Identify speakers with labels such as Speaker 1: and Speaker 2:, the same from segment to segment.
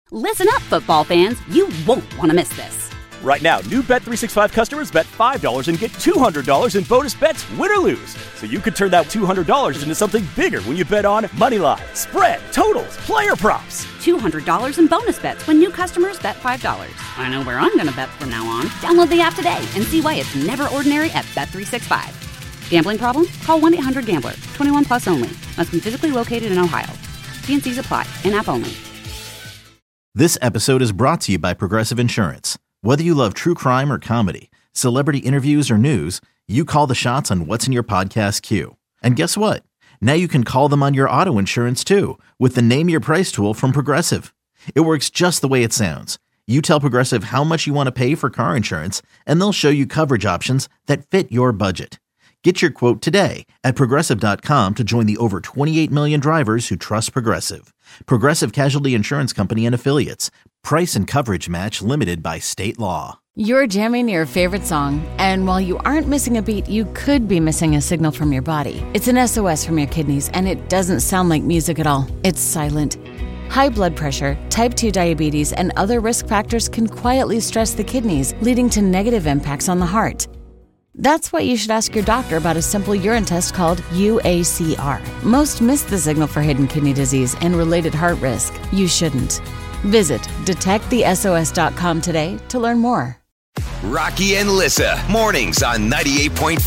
Speaker 1: Listen up, football fans. You won't want to miss this.
Speaker 2: Right now, new Bet365 customers bet $5 and get $200 in bonus bets, win or lose. So you could turn that $200 into something bigger when you bet on Moneyline, spread, totals, player props.
Speaker 1: $200 in bonus bets when new customers bet $5. I know where I'm going to bet from now on. Download the app today and see why it's never ordinary at Bet365. Gambling problem? Call 1-800-GAMBLER. 21 plus only. Must be physically located in Ohio. T&Cs apply. In-app only.
Speaker 3: This episode is brought to you by Progressive Insurance. Whether you love true crime or comedy, celebrity interviews or news, you call the shots on what's in your podcast queue. And guess what? Now you can call them on your auto insurance too with the Name Your Price tool from Progressive. It works just the way it sounds. You tell Progressive how much you want to pay for car insurance, and they'll show you coverage options that fit your budget. Get your quote today at Progressive.com to join the over 28 million drivers who trust Progressive. Progressive Casualty Insurance Company and Affiliates. Price and coverage match limited by state law.
Speaker 4: You're jamming your favorite song, and while you aren't missing a beat, you could be missing a signal from your body. It's an SOS from your kidneys, and it doesn't sound like music at all. It's silent. High blood pressure, type 2 diabetes, and other risk factors can quietly stress the kidneys, leading to negative impacts on the heart. That's why you should ask your doctor about a simple urine test called UACR. Most miss the signal for hidden kidney disease and related heart risk. You shouldn't. Visit detectthesos.com today to learn more.
Speaker 5: Rocky and Lissa, mornings on 98.5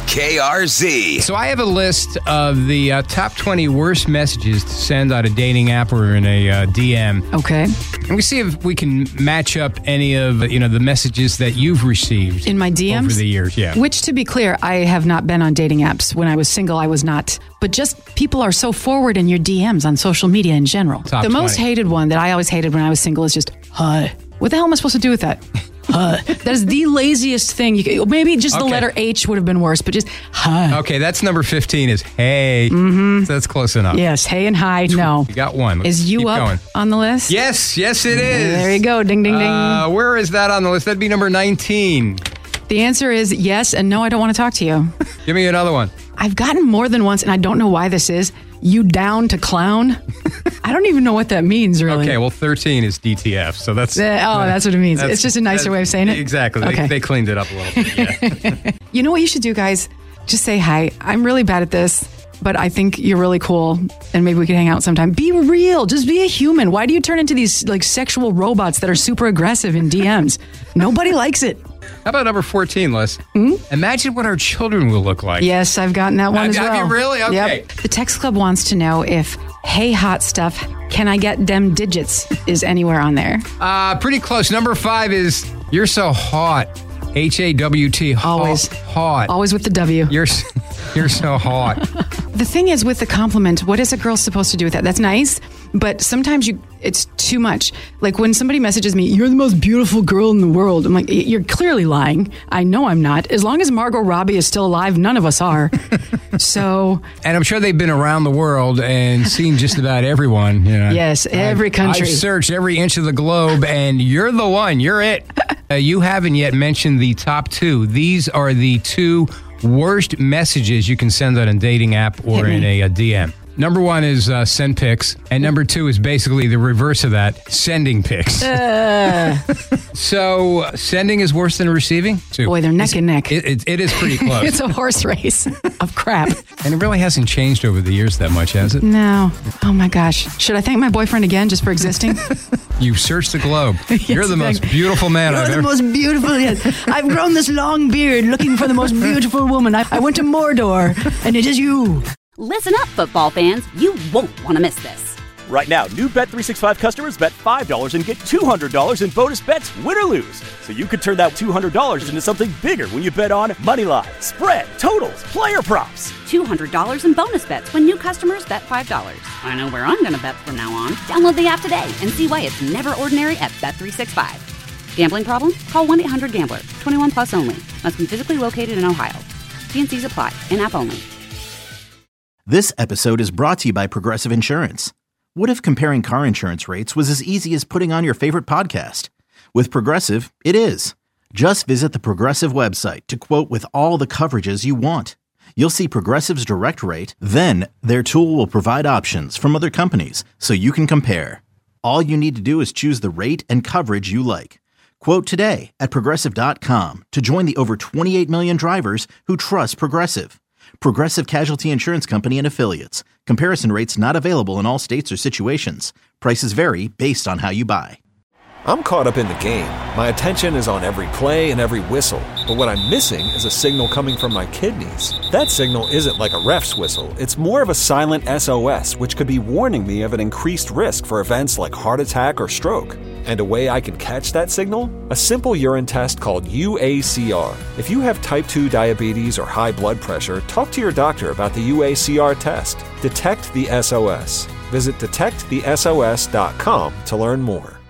Speaker 5: KRZ.
Speaker 6: So I have a list of the top 20 worst messages to send on a dating app or in a DM.
Speaker 7: Okay.
Speaker 6: And we see if we can match up any of the messages that you've received
Speaker 7: in my DMs
Speaker 6: over the years. Yeah.
Speaker 7: Which, to be clear, I have not been on dating apps. When I was single, I was not. But just people are so forward in your DMs on social media in general.
Speaker 6: Top
Speaker 7: the
Speaker 6: 20.
Speaker 7: most hated one that I always hated when I was single is just, hi. What the hell am I supposed to do with that? That is the laziest thing. Maybe just the letter H would have been worse, but just hi.
Speaker 6: Okay, that's number 15 is hey.
Speaker 7: Mm-hmm.
Speaker 6: So that's close enough.
Speaker 7: Yes, hey and hi. No.
Speaker 6: You got one.
Speaker 7: Is you
Speaker 6: Keep
Speaker 7: up
Speaker 6: going.
Speaker 7: on the list?
Speaker 6: Yes, it is.
Speaker 7: There you go. Ding, ding, ding.
Speaker 6: Where is that on the list? That'd be number 19.
Speaker 7: The answer is yes and no, I don't want to talk to you.
Speaker 6: Give me another one.
Speaker 7: I've gotten more than once, and I don't know why this is. You down to clown? I don't even know what that means, really.
Speaker 6: Okay, well, 13 is DTF, so that's...
Speaker 7: that's what it means. It's just a nicer way of saying it?
Speaker 6: Exactly.
Speaker 7: Okay.
Speaker 6: They cleaned it up a little bit, yeah.
Speaker 7: You know what you should do, guys? Just say hi. I'm really bad at this, but I think you're really cool, and maybe we could hang out sometime. Be real. Just be a human. Why do you turn into these sexual robots that are super aggressive in DMs? Nobody likes it.
Speaker 6: How about number 14, Liz? Imagine what our children will look like.
Speaker 7: Yes, I've gotten that one as well.
Speaker 6: Have you really? Okay.
Speaker 7: Yep. The text club wants to know if, hey, hot stuff, can I get them digits is anywhere on there.
Speaker 6: Pretty close. Number 5 is, you're so hot. HAWT.
Speaker 7: Always.
Speaker 6: Hot.
Speaker 7: Always with the W.
Speaker 6: You're so hot.
Speaker 7: The thing is with the compliment, what is a girl supposed to do with that? That's nice, but sometimes it's too much. Like when somebody messages me, you're the most beautiful girl in the world. I'm like, you're clearly lying. I know I'm not. As long as Margot Robbie is still alive, none of us are. So.
Speaker 6: And I'm sure they've been around the world and seen just about everyone.
Speaker 7: Yes, every country.
Speaker 6: I've searched every inch of the globe, and you're the one. You're it. You haven't yet mentioned the top 2. These are the 2 worst messages you can send on a dating app or in a DM. Number 1 is send pics, and number 2 is basically the reverse of that, sending pics. So sending is worse than receiving?
Speaker 7: Boy, they're neck and neck.
Speaker 6: It is pretty close.
Speaker 7: It's a horse race of crap.
Speaker 6: And it really hasn't changed over the years that much, has it?
Speaker 7: No. Oh my gosh. Should I thank my boyfriend again just for existing?
Speaker 6: You've searched the globe.
Speaker 7: Yes,
Speaker 6: You're the most beautiful man I've ever...
Speaker 7: You're the most beautiful, yes. I've grown this long beard looking for the most beautiful woman. I went to Mordor, and it is you.
Speaker 1: Listen up, football fans. You won't want to miss this.
Speaker 2: Right now, new Bet365 customers bet $5 and get $200 in bonus bets, win or lose. So you could turn that $200 into something bigger when you bet on Moneyline, spread, totals, player props.
Speaker 1: $200 in bonus bets when new customers bet $5. I know where I'm going to bet from now on. Download the app today and see why it's never ordinary at Bet365. Gambling problem? Call 1-800-GAMBLER. 21 plus only. Must be physically located in Ohio. T&Cs apply. In-app only.
Speaker 3: This episode is brought to you by Progressive Insurance. What if comparing car insurance rates was as easy as putting on your favorite podcast? With Progressive, it is. Just visit the Progressive website to quote with all the coverages you want. You'll see Progressive's direct rate, then their tool will provide options from other companies so you can compare. All you need to do is choose the rate and coverage you like. Quote today at Progressive.com to join the over 28 million drivers who trust Progressive. Progressive Casualty Insurance Company and Affiliates. Comparison rates not available in all states or situations. Prices vary based on how you buy.
Speaker 8: I'm caught up in the game. My attention is on every play and every whistle. But what I'm missing is a signal coming from my kidneys. That signal isn't like a ref's whistle. It's more of a silent SOS, which could be warning me of an increased risk for events like heart attack or stroke. And a way I can catch that signal? A simple urine test called UACR. If you have type 2 diabetes or high blood pressure, talk to your doctor about the UACR test. Detect the SOS. Visit detectthesos.com to learn more.